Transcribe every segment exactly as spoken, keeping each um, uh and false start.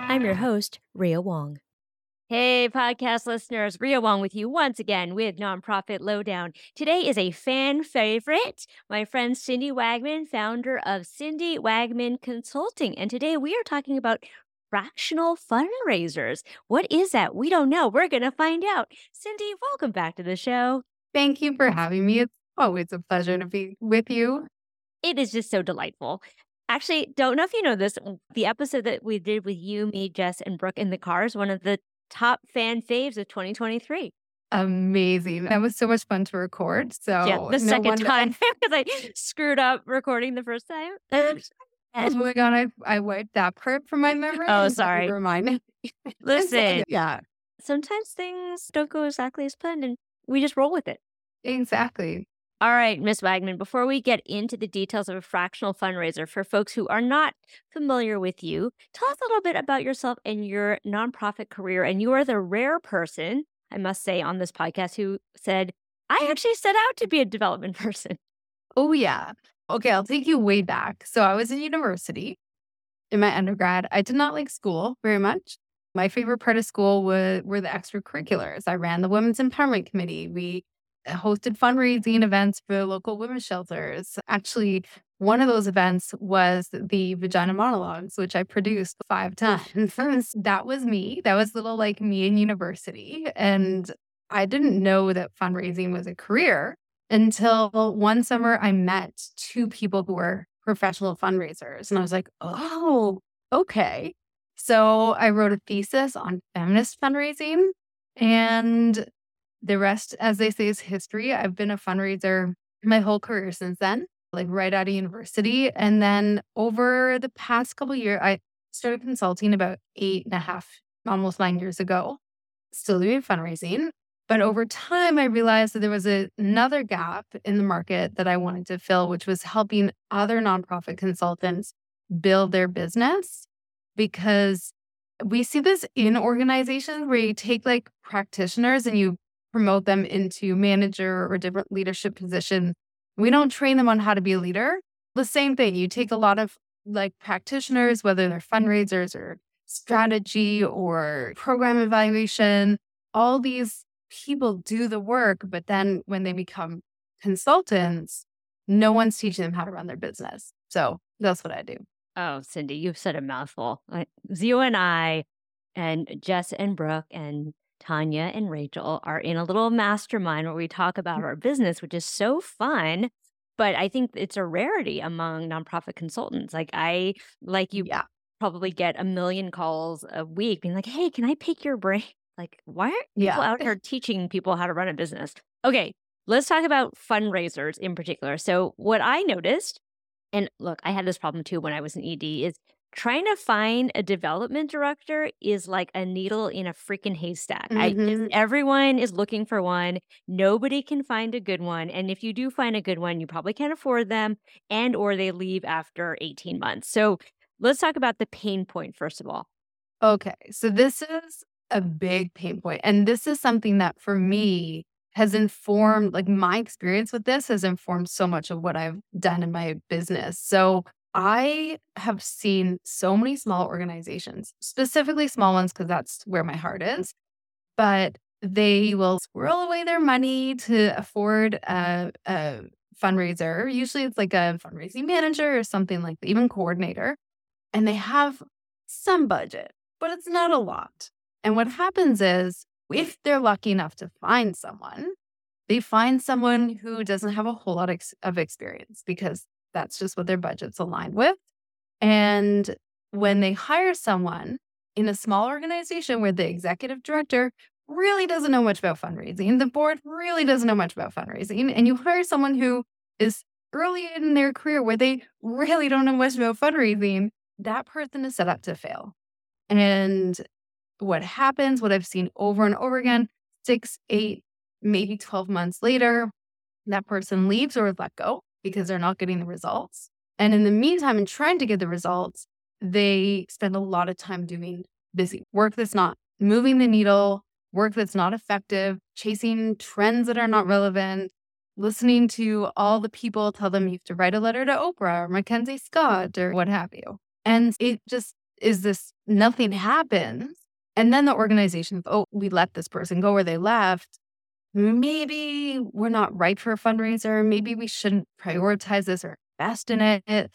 I'm your host, Ria Wong. Hey, podcast listeners, Ria Wong with you once again with Nonprofit Lowdown. Today is a fan favorite, my friend Cindy Wagman, founder of Cindy Wagman Consulting. And today we are talking about fractional fundraisers. What is that? We don't know. We're going to find out. Cindy, welcome back to the show. Thank you for having me. It's always a pleasure to be with you. It is just so delightful. Actually, don't know if you know this. The episode that we did with you, me, Jess, and Brooke in the car is one of the top fan faves of twenty twenty-three. Amazing. That was so much fun to record. So yeah, the no second wonder- time because I screwed up recording the first time. Oh my God, I, I wiped that part from my memory. Oh, sorry. Never mind. Listen, yeah, sometimes things don't go exactly as planned and we just roll with it. exactly. All right, Miss Wagman, before we get into the details of a fractional fundraiser, for folks who are not familiar with you, tell us a little bit about yourself and your nonprofit career. And you are the rare person, I must say, on this podcast who said, I actually set out to be a development person. Oh, yeah. Okay, I'll take you way back. So I was in university in my undergrad. I did not like school very much. My favorite part of school was, were the extracurriculars. I ran the Women's Empowerment Committee. We hosted fundraising events for local women's shelters. Actually, one of those events was the Vagina Monologues, which I produced five times. That was me. That was little like me in university. And I didn't know that fundraising was a career until one summer I met two people who were professional fundraisers. And I was like, oh, okay. So I wrote a thesis on feminist fundraising, and the rest, as they say, is history. I've been a fundraiser my whole career since then, like right out of university. And then over the past couple of years, I started consulting about eight and a half, almost nine years ago, still doing fundraising. But over time, I realized that there was a, another gap in the market that I wanted to fill, which was helping other nonprofit consultants build their business. Because we see this in organizations where you take like practitioners and you promote them into manager or different leadership positions. We don't train them on how to be a leader. The same thing, you take a lot of like practitioners, whether they're fundraisers or strategy or program evaluation, all these people do the work, but then when they become consultants, no one's teaching them how to run their business. So that's what I do. Oh, Cindy, you've said a mouthful. Like, you and I and Jess and Brooke and Tanya and Rachel are in a little mastermind where we talk about our business, which is so fun. But I think it's a rarity among nonprofit consultants. Like I, like you Yeah. probably get a million calls a week being like, hey, can I pick your brain? Like, why aren't people Yeah. out here teaching people how to run a business? Okay, let's talk about fundraisers in particular. So what I noticed, and look, I had this problem too when I was in E D, is trying to find a development director is like a needle in a freaking haystack. I, Mhm. everyone is looking for one. Nobody can find a good one. And if you do find a good one, you probably can't afford them, and or they leave after eighteen months. So let's talk about the pain point, first of all. Okay, so this is a big pain point. And this is something that for me has informed, like my experience with this has informed so much of what I've done in my business. So I have seen so many small organizations, specifically small ones, because that's where my heart is, but they will squirrel away their money to afford a, a fundraiser. Usually it's like a fundraising manager or something like that, even coordinator. And they have some budget, but it's not a lot. And what happens is, if they're lucky enough to find someone, they find someone who doesn't have a whole lot ex- of experience because that's just what their budget's aligned with. And when they hire someone in a small organization where the executive director really doesn't know much about fundraising, the board really doesn't know much about fundraising, and you hire someone who is early in their career where they really don't know much about fundraising, that person is set up to fail. And what happens, what I've seen over and over again, six, eight, maybe twelve months later, that person leaves or is let go because they're not getting the results. And in the meantime, in trying to get the results, they spend a lot of time doing busy work that's not moving the needle, work that's not effective, chasing trends that are not relevant, listening to all the people tell them you have to write a letter to Oprah or Mackenzie Scott or what have you. And it just is this nothing happens. And then the organization, oh, we let this person go or they left. Maybe we're not right for a fundraiser. Maybe we shouldn't prioritize this or invest in it.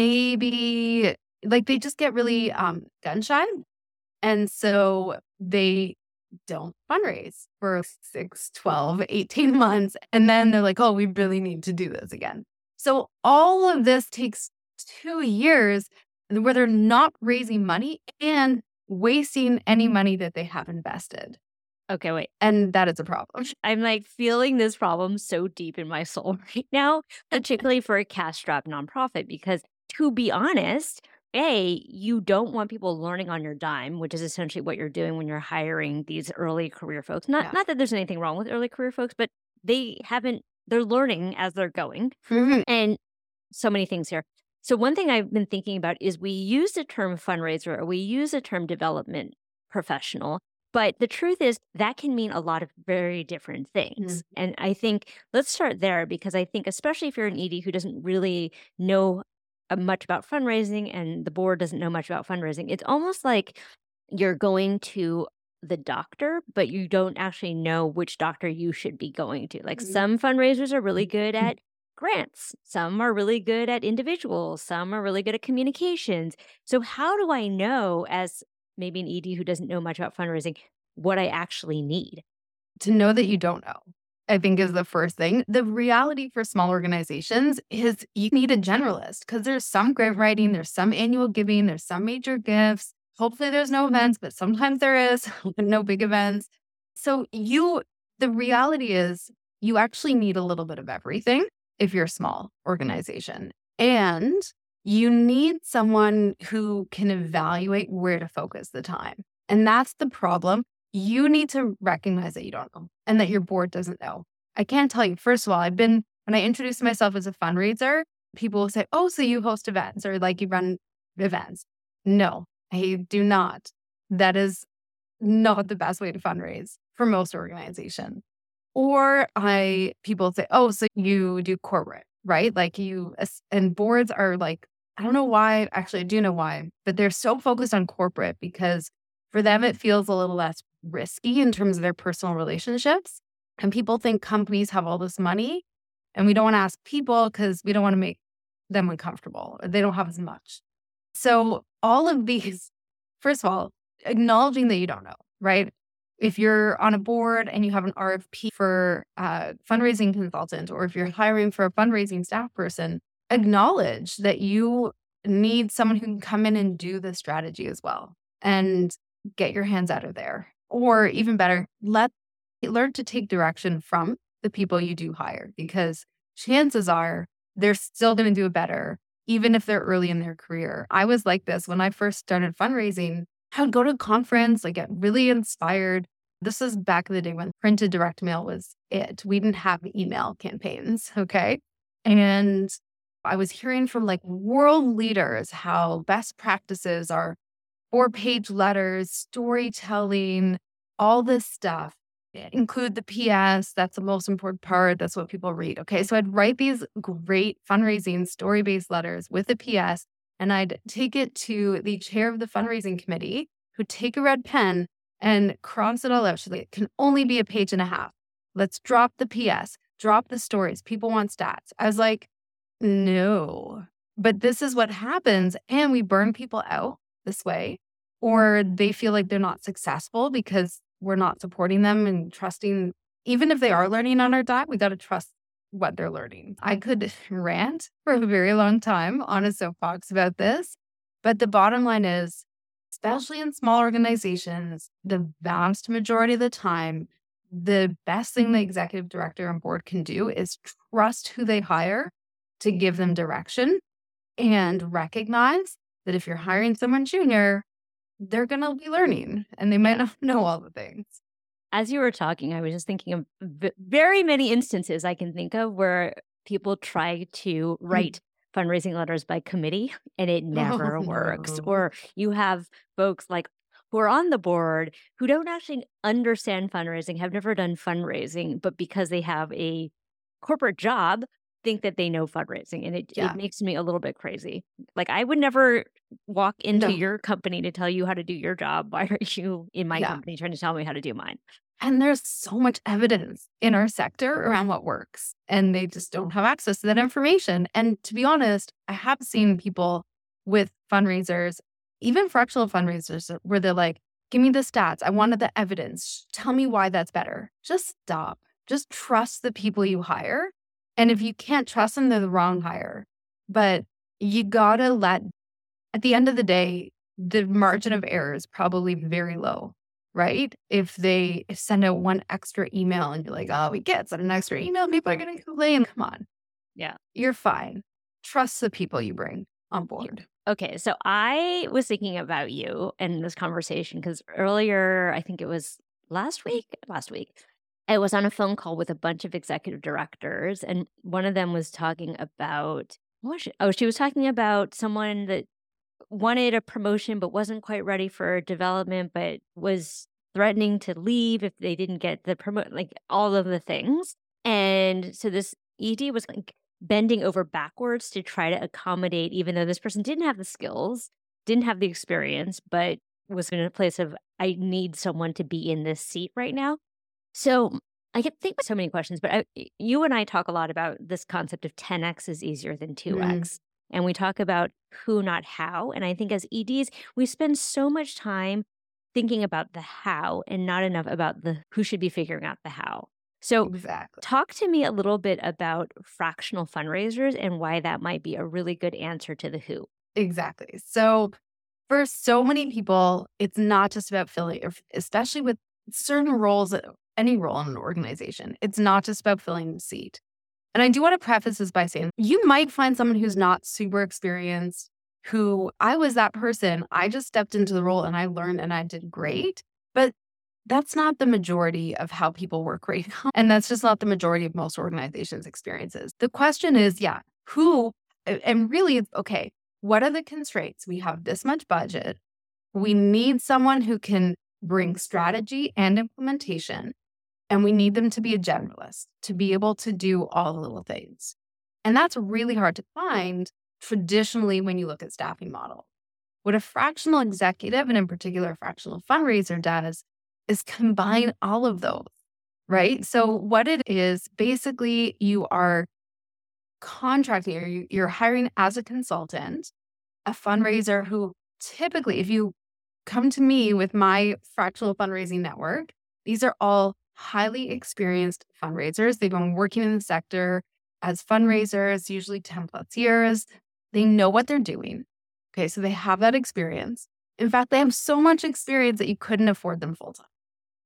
Maybe like they just get really um, gun shy. And so they don't fundraise for six, twelve, eighteen months. And then they're like, oh, we really need to do this again. So all of this takes two years where they're not raising money and wasting any money that they have invested. Okay, wait. And that is a problem. I'm like feeling this problem so deep in my soul right now, particularly for a cash-strapped nonprofit, because to be honest, A, you don't want people learning on your dime, which is essentially what you're doing when you're hiring these early career folks. Not Yeah. not that there's anything wrong with early career folks, but they haven't, they're learning as they're going. Mhm. And so many things here. So one thing I've been thinking about is we use the term fundraiser or we use the term development professional, but the truth is that can mean a lot of very different things. Mhm. And I think let's start there because I think especially if you're an E D who doesn't really know uh, much about fundraising and the board doesn't know much about fundraising, it's almost like you're going to the doctor, but you don't actually know which doctor you should be going to. Like Mhm. some fundraisers are really good at grants, some are really good at individuals, some are really good at communications. So how do I know as maybe an E D who doesn't know much about fundraising what I actually need? To know that you don't know, I think is the first thing. The reality for small organizations is you need a generalist because there's some grant writing, there's some annual giving, there's some major gifts. Hopefully there's no events, but sometimes there is, no big events. So you, the reality is you actually need a little bit of everything if you're a small organization. And you need someone who can evaluate where to focus the time. And that's the problem. You need to recognize that you don't know and that your board doesn't know. I can't tell you. First of all, I've been, when I introduce myself as a fundraiser, people will say, oh, so you host events or like you run events. No, I do not. That is not the best way to fundraise for most organizations. Or I, people say, oh, so you do corporate, right? Like you, and boards are like, I don't know why, actually, I do know why, but they're so focused on corporate because for them, it feels a little less risky in terms of their personal relationships. And people think companies have all this money and we don't want to ask people because we don't want to make them uncomfortable or they don't have as much. So all of these, first of all, acknowledging that you don't know, right? If you're on a board and you have an R F P for a fundraising consultant, or if you're hiring for a fundraising staff person, acknowledge that you need someone who can come in and do the strategy as well and get your hands out of there. Or even better, let learn to take direction from the people you do hire, because chances are they're still going to do it better, even if they're early in their career. I was like this when I first started fundraising. I would go to a conference, like get really inspired. This was back in the day when printed direct mail was it. We didn't have email campaigns, okay? And I was hearing from like world leaders how best practices are four-page letters, storytelling, all this stuff. Include the P S. That's the most important part. That's what people read. Okay. So I'd write these great fundraising story-based letters with a P S, and I'd take it to the chair of the fundraising committee who'd take a red pen and cross it all out. She's like, it can only be a page and a half. Let's drop the P S, drop the stories. People want stats. I was like, no, but this is what happens. And we burn people out this way, or they feel like they're not successful because we're not supporting them and trusting, even if they are learning on our dime, we got to trust what they're learning. I could rant for a very long time on a soapbox about this, but the bottom line is, especially in small organizations, the vast majority of the time, the best thing the executive director and board can do is trust who they hire to give them direction and recognize that if you're hiring someone junior, they're going to be learning and they might not know all the things. As you were talking, I was just thinking of v- very many instances I can think of where people try to write fundraising letters by committee and it never Oh, works. no. Or you have folks like who are on the board who don't actually understand fundraising, have never done fundraising, but because they have a corporate job, think that they know fundraising, and it, Yeah. it makes me a little bit crazy. Like, I would never walk into No. your company to tell you how to do your job. Why are you in my Yeah. company trying to tell me how to do mine? And there's so much evidence in our sector around what works, and they just don't have access to that information. And to be honest, I have seen people with fundraisers, even fractional fundraisers, where they're like, give me the stats. I wanted the evidence. Tell me why that's better. Just stop. Just trust the people you hire. And if you can't trust them, they're the wrong hire. But you gotta let, at the end of the day, the margin of error is probably very low, right? If they send out one extra email and you're like, oh, we can't send an extra email, people are going to complain. Come on. Yeah. You're fine. Trust the people you bring on board. Okay, so I was thinking about you in this conversation because earlier, I think it was last week, last week, I was on a phone call with a bunch of executive directors, and one of them was talking about, what was she? Oh, she was talking about someone that wanted a promotion but wasn't quite ready for development, but was threatening to leave if they didn't get the promote, like all of the things. And so this E D was like bending over backwards to try to accommodate, even though this person didn't have the skills, didn't have the experience, but was in a place of, I need someone to be in this seat right now. So I can think of so many questions, but I, you and I talk a lot about this concept of ten X is easier than two X. Mm. And we talk about who, not how. And I think as E Ds, we spend so much time thinking about the how and not enough about the who should be figuring out the how. So Exactly. talk to me a little bit about fractional fundraisers and why that might be a really good answer to the who. Exactly. So for so many people, it's not just about filling, especially with certain roles, any role in an organization. It's not just about filling the seat. And I do want to preface this by saying you might find someone who's not super experienced, who I was that person. I just stepped into the role and I learned and I did great. But that's not the majority of how people work right now. And that's just not the majority of most organizations' experiences. The question is, yeah, who, and really, okay, what are the constraints? We have this much budget. We need someone who can bring strategy and implementation. And we need them to be a generalist, to be able to do all the little things. And that's really hard to find traditionally when you look at staffing model. What a fractional executive, and in particular a fractional fundraiser, does is combine all of those, right? So what it is, basically you are contracting, or you're hiring as a consultant, a fundraiser who typically, if you come to me with my fractional fundraising network, these are all highly experienced fundraisers. They've been working in the sector as fundraisers, usually ten plus years. They know what they're doing. Okay, so they have that experience. In fact, they have so much experience that you couldn't afford them full time.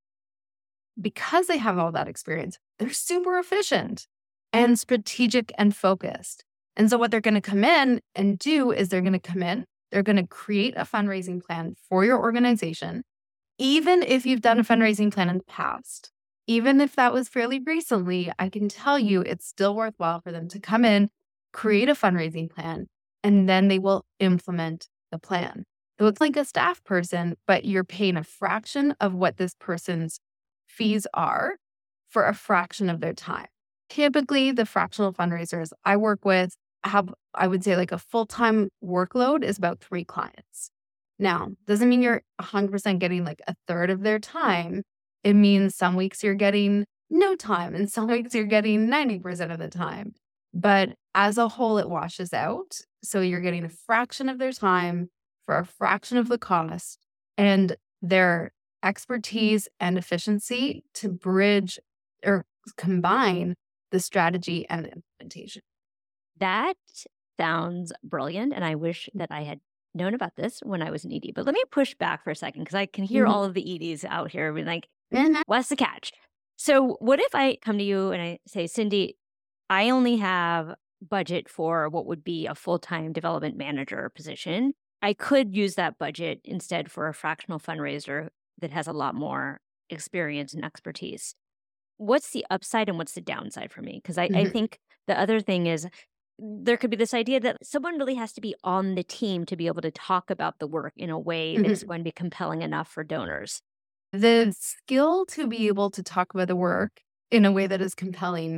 Because they have all that experience, they're super efficient and strategic and focused. And so what they're going to come in and do is they're going to come in, they're going to create a fundraising plan for your organization. Even if you've done a fundraising plan in the past, even if that was fairly recently, I can tell you it's still worthwhile for them to come in, create a fundraising plan, and then they will implement the plan. So it's like a staff person, but you're paying a fraction of what this person's fees are for a fraction of their time. Typically, the fractional fundraisers I work with have, I would say, like a full-time workload is about three clients. Now, doesn't mean you're one hundred percent getting like a third of their time. It means some weeks you're getting no time and some weeks you're getting ninety percent of the time. But as a whole, it washes out. So you're getting a fraction of their time for a fraction of the cost, and their expertise and efficiency to bridge or combine the strategy and the implementation. That sounds brilliant. And I wish that I had known about this when I was an E D. But let me push back for a second, because I can hear Mhm. all of the E Ds out here being like, Mhm. what's the catch? So what if I come to you and I say, Cindy, I only have budget for what would be a full-time development manager position. I could use that budget instead for a fractional fundraiser that has a lot more experience and expertise. What's the upside and what's the downside for me? Because I, I Mhm. think the other thing is there could be this idea that someone really has to be on the team to be able to talk about the work in a way that is Mhm. going to be compelling enough for donors. The skill to be able to talk about the work in a way that is compelling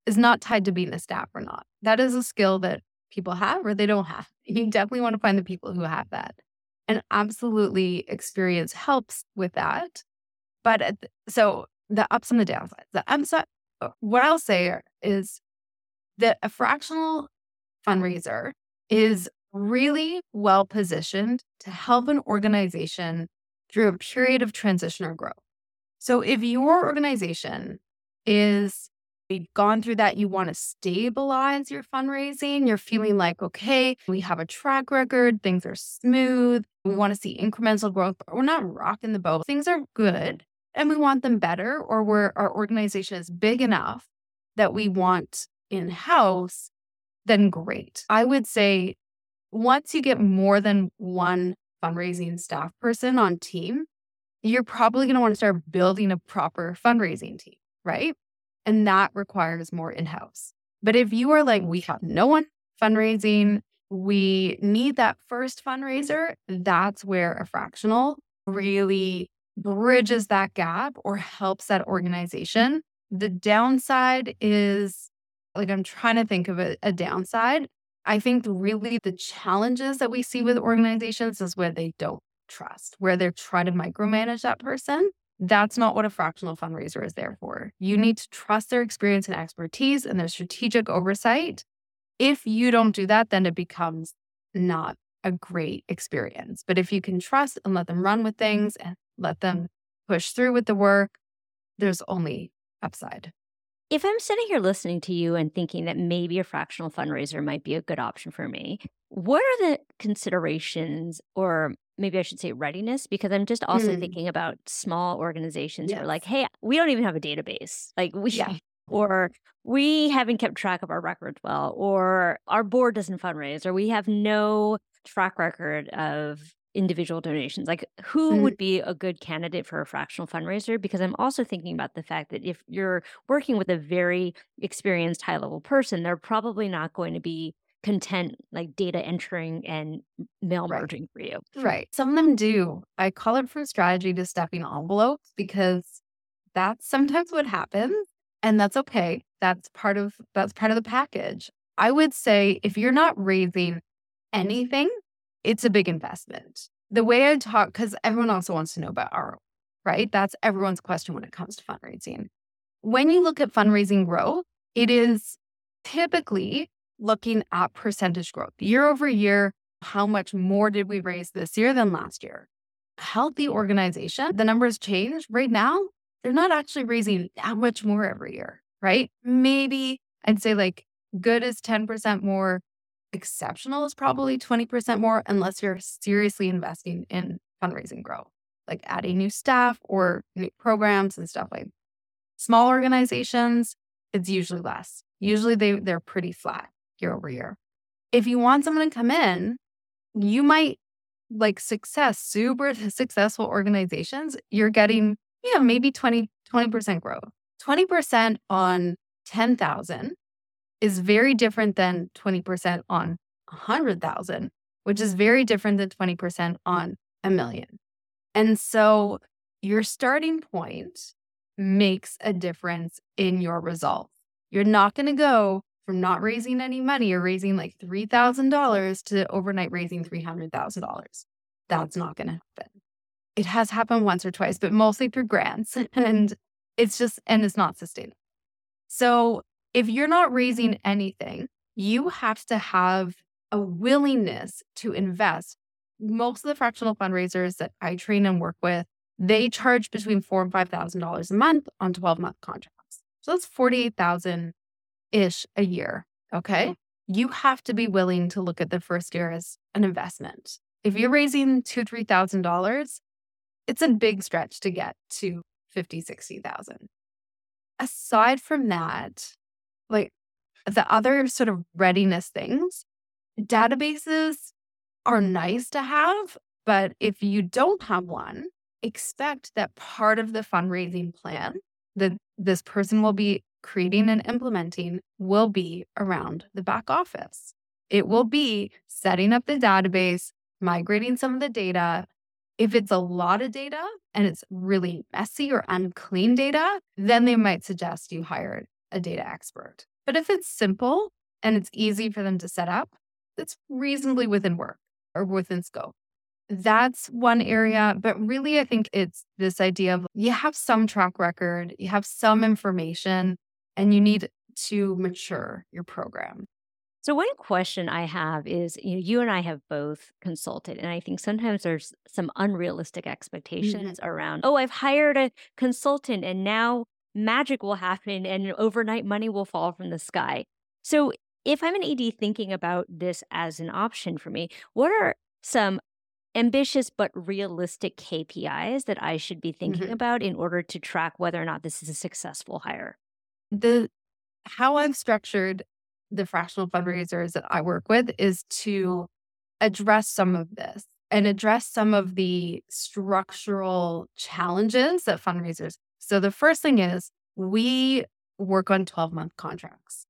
is not tied to being a staff or not. That is a skill that people have or they don't have. You definitely want to find the people who have that. And absolutely experience helps with that. But at the, so the ups and the downsides. The upside, what I'll say is that a fractional fundraiser is really well positioned to help an organization through a period of transition or growth. So if your organization is We've gone through that, you want to stabilize your fundraising, you're feeling like, okay, we have a track record, things are smooth, we want to see incremental growth, but we're not rocking the boat. Things are good and we want them better, or we're, our organization is big enough that we want in-house, then great. I would say once you get more than one fundraising staff person on team, you're probably going to want to start building a proper fundraising team, right? And that requires more in-house. But if you are like, we have no one fundraising, we need that first fundraiser, that's where a fractional really bridges that gap or helps that organization. The downside is, like, I'm trying to think of a, a downside. I think really the challenges that we see with organizations is where they don't trust, where they're trying to micromanage that person. That's not what a fractional fundraiser is there for. You need to trust their experience and expertise and their strategic oversight. If you don't do that, then it becomes not a great experience. But if you can trust and let them run with things and let them push through with the work, there's only upside. If I'm sitting here listening to you and thinking that maybe a fractional fundraiser might be a good option for me, what are the considerations, or maybe I should say readiness, because I'm just also Hmm. thinking about small organizations who are Yes. like, hey, we don't even have a database. Like we Yeah. or we haven't kept track of our records well, or our board doesn't fundraise, or we have no track record of individual donations. Like who Mhm. would be a good candidate for a fractional fundraiser? Because I'm also thinking about the fact that if you're working with a very experienced high level person, they're probably not going to be content like data entering and mail Right. merging for you. Right. Some of them do. I call it from strategy to stepping envelopes because that's sometimes what happens. And that's okay. That's part of that's part of the package. I would say if you're not raising anything, it's a big investment. The way I talk, because everyone also wants to know about R O I, right? That's everyone's question when it comes to fundraising. When you look at fundraising growth, it is typically looking at percentage growth. Year over year, how much more did we raise this year than last year? A healthy organization, the numbers change. Right now, they're not actually raising that much more every year, right? Maybe I'd say like good is ten percent more, exceptional is probably twenty percent more, unless you're seriously investing in fundraising growth, like adding new staff or new programs and stuff like that. Small organizations, it's usually less. Usually they, they're pretty flat year over year. If you want someone to come in, you might like success, super successful organizations, you're getting, you know, maybe twenty, twenty percent growth. twenty percent on ten thousand is very different than twenty percent on one hundred thousand, which is very different than twenty percent on a million. And so your starting point makes a difference in your results. You're not going to go from not raising any money or raising like three thousand dollars to overnight raising three hundred thousand dollars. That's not going to happen. It has happened once or twice, but mostly through grants. And it's just, and it's not sustainable. So if you're not raising anything, you have to have a willingness to invest. Most of the fractional fundraisers that I train and work with, they charge between four and five thousand dollars a month on twelve month contracts. So that's forty-eight thousand ish a year. Okay, you have to be willing to look at the first year as an investment. If you're raising two three thousand dollars, it's a big stretch to get to fifty sixty thousand. Aside from that, like the other sort of readiness things, databases are nice to have, but if you don't have one, expect that part of the fundraising plan that this person will be creating and implementing will be around the back office. It will be setting up the database, migrating some of the data. If it's a lot of data and it's really messy or unclean data, then they might suggest you hire a data expert. But if it's simple and it's easy for them to set up, it's reasonably within work or within scope. That's one area. But really, I think it's this idea of you have some track record, you have some information, and you need to mature your program. So one question I have is, you know, you and I have both consulted, and I think sometimes there's some unrealistic Mhm. expectations around, oh, I've hired a consultant and now magic will happen and overnight money will fall from the sky. So if I'm an E D thinking about this as an option for me, what are some ambitious but realistic K P Is that I should be thinking Mhm. about in order to track whether or not this is a successful hire? The how I've structured the fractional fundraisers that I work with is to address some of this and address some of the structural challenges that fundraisers. So the first thing is we work on twelve month contracts.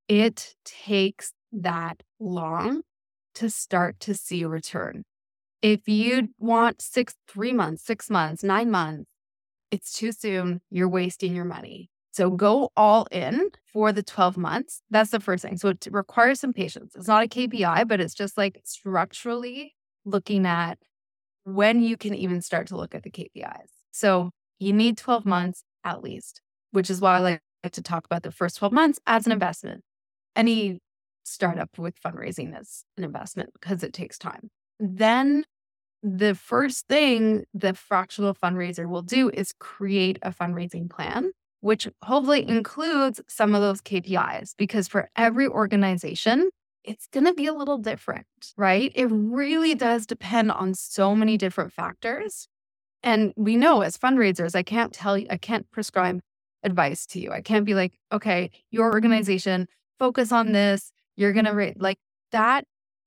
It takes that long to start to see a return. If you want six, three months, six months, nine months, it's too soon. You're wasting your money. So go all in for the twelve months. That's the first thing. So it requires some patience. It's not a K P I, but it's just like structurally looking at when you can even start to look at the K P Is. So you need twelve months at least, which is why I like to talk about the first twelve months as an investment. Any startup with fundraising is an investment because it takes time. Then the first thing the fractional fundraiser will do is create a fundraising plan, which hopefully includes some of those K P Is, because for every organization, it's going to be a little different, right? It really does depend on so many different factors. And we know as fundraisers, I can't tell you, I can't prescribe advice to you. I can't be like, okay, your organization, focus on this. You're going to rate like that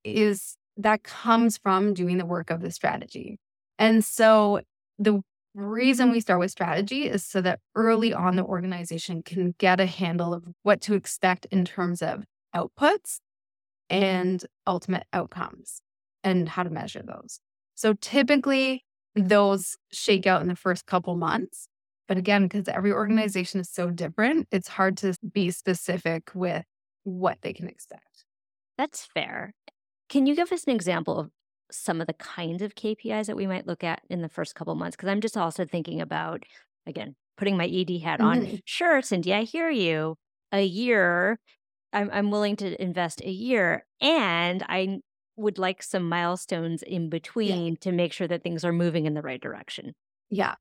is that comes from doing the work of the strategy. And so the reason we start with strategy is so that early on the organization can get a handle of what to expect in terms of outputs and ultimate outcomes and how to measure those. So typically those shake out in the first couple months. But again, because every organization is so different, it's hard to be specific with what they can expect. That's fair. Can you give us an example of some of the kinds of K P Is that we might look at in the first couple months? Because I'm just also thinking about, again, putting my E D hat on. Mhm. Sure, Cindy, I hear you. A year, I'm, I'm willing to invest a year, and I would like some milestones in Yeah. between to make sure that things are moving in the right direction. Yeah.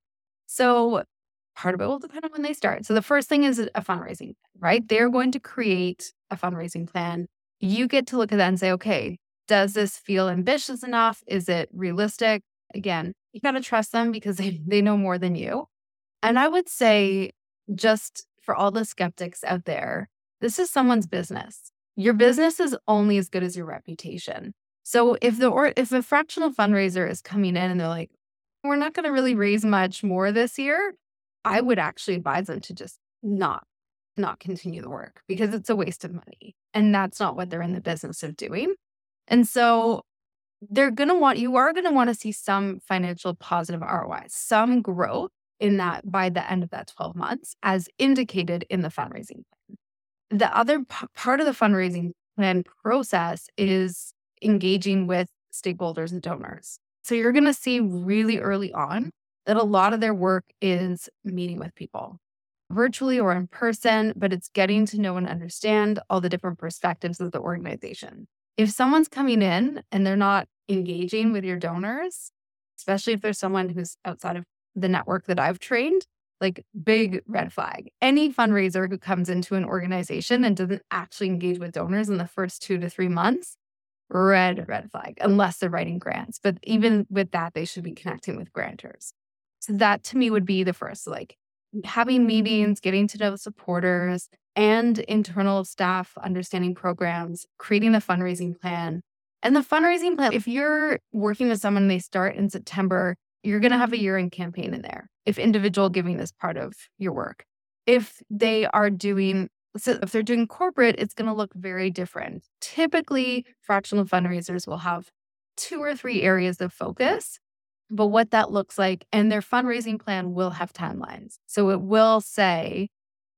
So part of it will depend on when they start. So the first thing is a fundraising, right? They're going to create a fundraising plan. You get to look at that and say, okay, does this feel ambitious enough? Is it realistic? Again, you got to trust them because they, they know more than you. And I would say, just for all the skeptics out there, this is someone's business. Your business is only as good as your reputation. So if the or if a fractional fundraiser is coming in and they're like, we're not going to really raise much more this year, I would actually advise them to just not not continue the work because it's a waste of money. And that's not what they're in the business of doing. And so they're going to want, you are going to want to see some financial positive R O I, some growth in that by the end of that twelve months, as indicated in the fundraising plan. The other p- part of the fundraising plan process is engaging with stakeholders and donors. So you're going to see really early on that a lot of their work is meeting with people virtually or in person, but it's getting to know and understand all the different perspectives of the organization. If someone's coming in and they're not engaging with your donors, especially if there's someone who's outside of the network that I've trained, like big red flag. Any fundraiser who comes into an organization and doesn't actually engage with donors in the first two to three months, red, red flag, unless they're writing grants. But even with that, they should be connecting with grantors. So that to me would be the first, like having meetings, getting to know supporters and internal staff, understanding programs, creating the fundraising plan. And the fundraising plan, if you're working with someone and they start in September, you're going to have a year-end campaign in there. If individual giving is part of your work. If they are doing, so if they're doing corporate, it's going to look very different. Typically, fractional fundraisers will have two or three areas of focus, but what that looks like and their fundraising plan will have timelines. So it will say,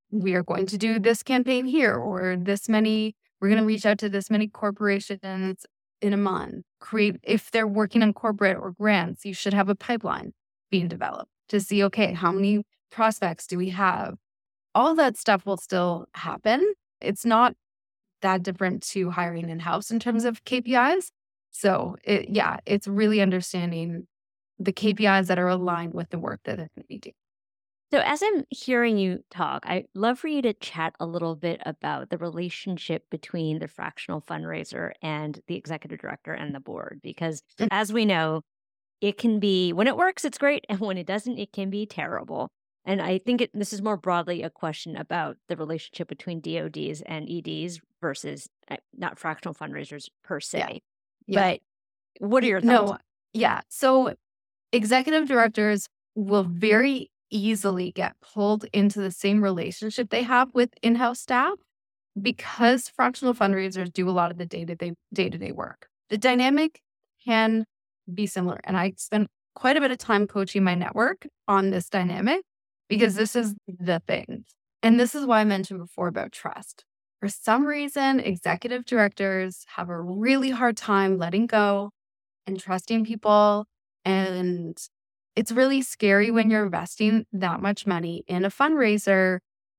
we are going to do this campaign here, or this many, we're going to reach out to this many corporations in a month. Create, if they're working on corporate or grants, you should have a pipeline being developed to see, okay, how many prospects do we have? All of that stuff will still happen. It's not that different to hiring in-house in terms of K P Is. So it, yeah, it's really understanding the K P Is that are aligned with the work that they're going to be doing. So as I'm hearing you talk, I'd love for you to chat a little bit about the relationship between the fractional fundraiser and the executive director and the board, because Mm. as we know, it can be, when it works, it's great. And when it doesn't, it can be terrible. And I think it, this is more broadly a question about the relationship between D O Ds and E Ds versus uh, not fractional fundraisers per se. Yeah. Yeah. But what are your thoughts? No, yeah. So executive directors will very easily get pulled into the same relationship they have with in-house staff because fractional fundraisers do a lot of the day-to-day day-to-day work. The dynamic can be similar. And I spent quite a bit of time coaching my network on this dynamic because this is the thing. And this is why I mentioned before about trust. For some reason, executive directors have a really hard time letting go and trusting people. And it's really scary when you're investing that much money in a fundraiser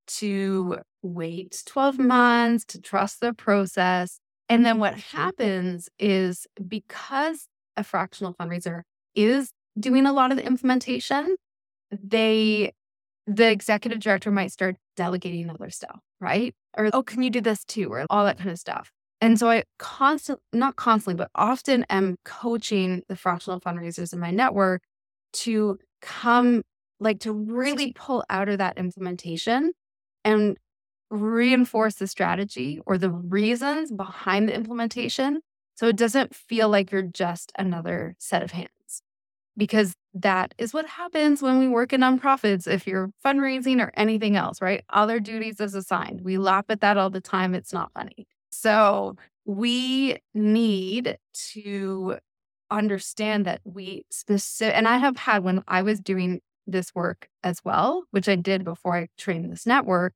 to wait twelve months, to trust the process. And then what happens is because a fractional fundraiser is doing a lot of the implementation, they, the executive director might start delegating other stuff, right? Or, oh, can you do this too? Or all that kind of stuff. And so I constantly, not constantly, but often am coaching the fractional fundraisers in my network to come, like to really pull out of that implementation and reinforce the strategy or the reasons behind the implementation. So it doesn't feel like you're just another set of hands. Because that is what happens when we work in nonprofits. If you're fundraising or anything else, right? Other duties is assigned. We laugh at that all the time. It's not funny. So we need to understand that we specific, and I have had when I was doing this work as well, which I did before I trained this network,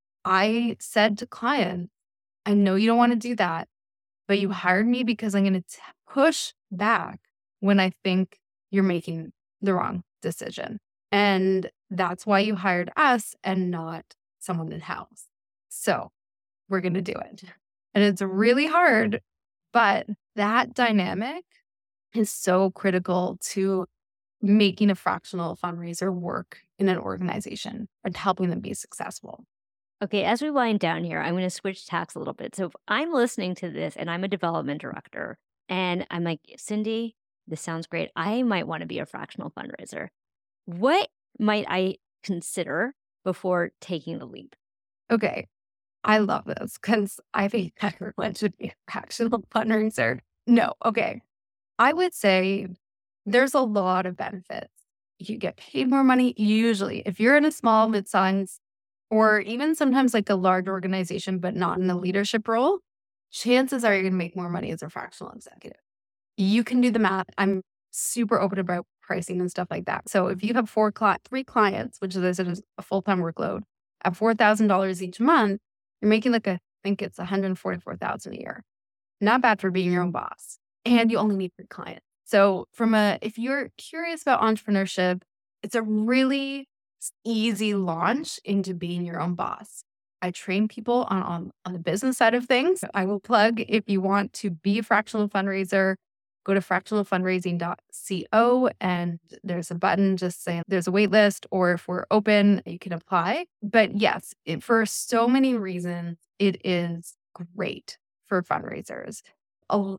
I said to clients, I know you don't want to do that, but you hired me because I'm going to push back when I think you're making the wrong decision. And that's why you hired us and not someone in-house. So we're going to do it. And it's really hard, but that dynamic is so critical to making a fractional fundraiser work in an organization and helping them be successful. Okay, as we wind down here, I'm going to switch tacks a little bit. So if I'm listening to this and I'm a development director and I'm like, Cindy, this sounds great. I might want to be a fractional fundraiser. What might I consider before taking the leap? Okay, I love this because I think everyone should be a fractional fundraiser. No, okay. I would say there's a lot of benefits. You get paid more money. Usually, if you're in a small, mid-size, or even sometimes like a large organization, but not in a leadership role, chances are you're going to make more money as a fractional executive. You can do the math. I'm super open about pricing and stuff like that. So if you have four cli- three clients, which is a full-time workload, at four thousand dollars each month, you're making like a, I think it's one hundred forty-four thousand dollars a year. Not bad for being your own boss. And you only need three clients. So from a, if you're curious about entrepreneurship, it's a really easy launch into being your own boss. I train people on, on, on the business side of things. I will plug, if you want to be a fractional fundraiser, go to fractional fundraising dot co and there's a button just saying there's a wait list, or if we're open, you can apply. But yes, it, for so many reasons, it is great for fundraisers. A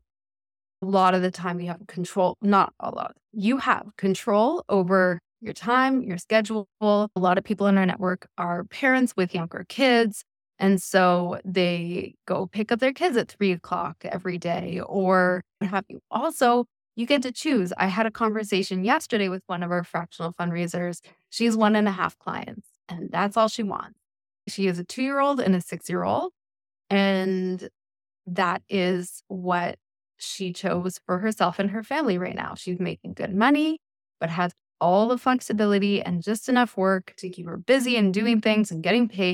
lot of the time you have control, not a lot, you have control over your time, your schedule. A lot of people in our network are parents with younger kids. And so they go pick up their kids at three o'clock every day or what have you. Also, you get to choose. I had a conversation yesterday with one of our fractional fundraisers. She has one and a half clients, and that's all she wants. She has a two-year-old and a six-year-old. And that is what she chose for herself and her family right now. She's making good money, but has all the flexibility and just enough work to keep her busy and doing things and getting paid.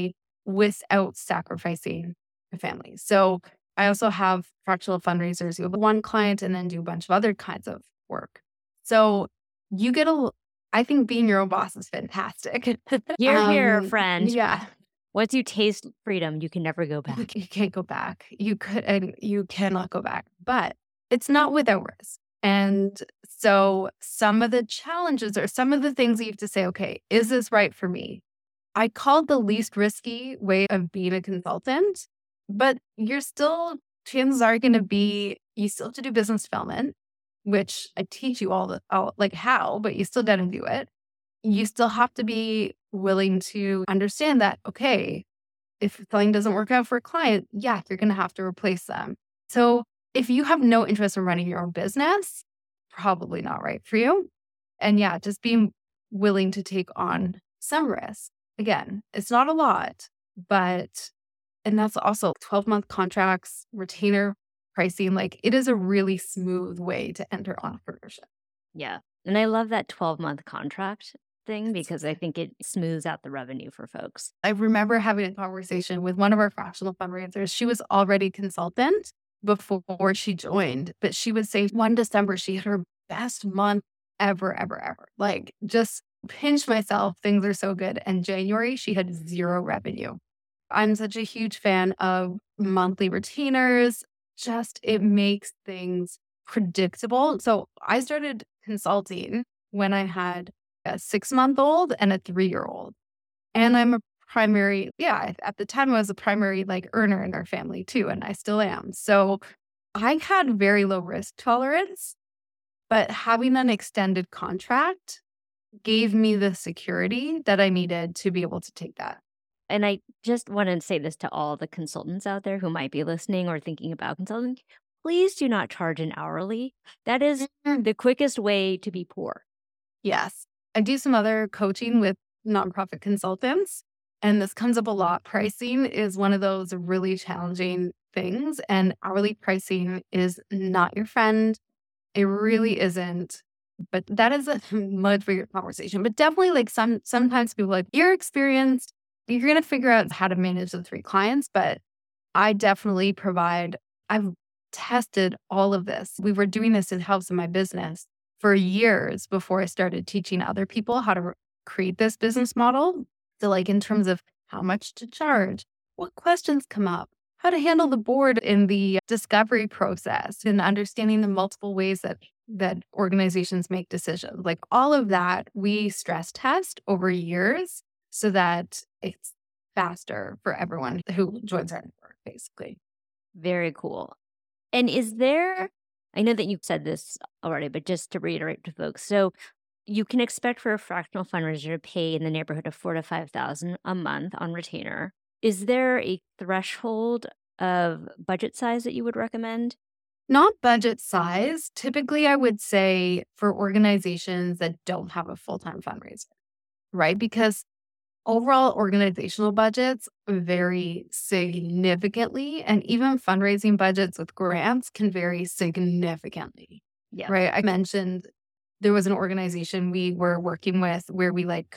without sacrificing the family. So I also have fractional fundraisers who have one client and then do a bunch of other kinds of work. So you get a, I think being your own boss is fantastic. Here, here, Um, friend. yeah. Once you taste freedom, you can never go You, back. you can't go back. You could, and you cannot go back, but it's not without risk. And so some of the challenges or some of the things you have to say, okay, is this right for me? I called the least risky way of being a consultant, but you're still, chances are going to be, you still have to do business development, which I teach you all the, all, like how, but you still got to do it. You still have to be willing to understand that, okay, if something doesn't work out for a client, yeah, you're going to have to replace them. So if you have no interest in running your own business, probably not right for you. And yeah, just being willing to take on some risk. Again, it's not a lot, but, and that's also twelve month contracts, retainer pricing. Like it is a really smooth way to enter entrepreneurship. Yeah. And I love that twelve month contract thing because I think it smooths out the revenue for folks. I remember having a conversation with one of our fractional fundraisers. She was already a consultant before she joined, but she would say one December, she had her best month ever, ever, ever. Like just pinch myself. Things are so good. And January, she had zero revenue. I'm such a huge fan of monthly retainers. Just it makes things predictable. So I started consulting when I had a six month old and a three year old. And I'm a primary, yeah, at the time I was a primary like earner in our family too. And I still am. So I had very low risk tolerance, but having an extended contract gave me the security that I needed to be able to take that. And I just want to say this to all the consultants out there who might be listening or thinking about consulting. Please do not charge an hourly. That is the quickest way to be poor. Yes. I do some other coaching with nonprofit consultants, and this comes up a lot. Pricing is one of those really challenging things, and hourly pricing is not your friend. It really isn't. But that is a much bigger conversation. But definitely, like some sometimes people are like, you're experienced, you're going to figure out how to manage the three clients. But I definitely provide, I've tested all of this. We were doing this in house in my business for years before I started teaching other people how to re- create this business model. So like in terms of how much to charge, what questions come up, how to handle the board in the discovery process, and understanding the multiple ways that that organizations make decisions. Like all of that, we stress test over years so that it's faster for everyone who joins our network, basically. Very cool. And is there, I know that you've said this already, but just to reiterate to folks, so you can expect for a fractional fundraiser to pay in the neighborhood of four to five thousand a month on retainer. Is there a threshold of budget size that you would recommend? Not budget size. Typically, I would say for organizations that don't have a full-time fundraiser, right? Because overall organizational budgets vary significantly, and even fundraising budgets with grants can vary significantly. Yeah. Right. I mentioned there was an organization we were working with where we like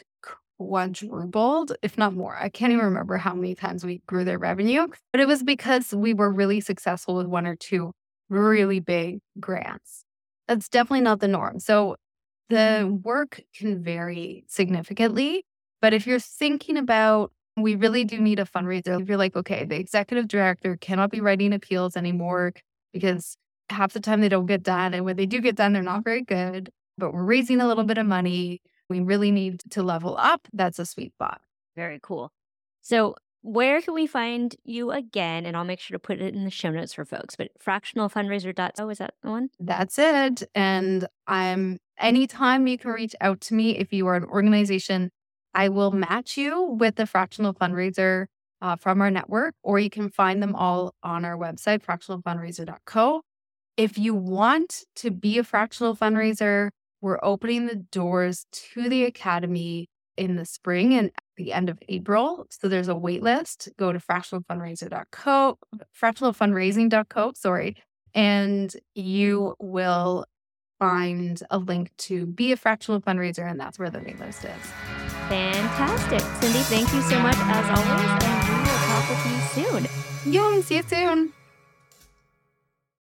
quadrupled, if not more. I can't even remember how many times we grew their revenue, but it was because we were really successful with one or two really big grants. That's definitely not the norm. So the work can vary significantly. But if you're thinking about, we really do need a fundraiser, if you're like, okay, the executive director cannot be writing appeals anymore because half the time they don't get done. And when they do get done, they're not very good, but we're raising a little bit of money. We really need to level up. That's a sweet spot. Very cool. So where can we find you again? And I'll make sure to put it in the show notes for folks. But fractional fundraiser dot co, is that the one? That's it. And I'm anytime you can reach out to me if you are an organization, I will match you with the fractional fundraiser uh, from our network, or you can find them all on our website, fractional fundraiser dot co. If you want to be a fractional fundraiser, we're opening the doors to the Academy in the spring and at the end of April. So there's a wait list. Go to fractional fundraiser dot co, fractional fundraising dot co, sorry, and you will find a link to be a fractional fundraiser, and that's where the wait list is. Fantastic. Cindy, thank you so much as always. And up with you soon. Yeah, see you soon.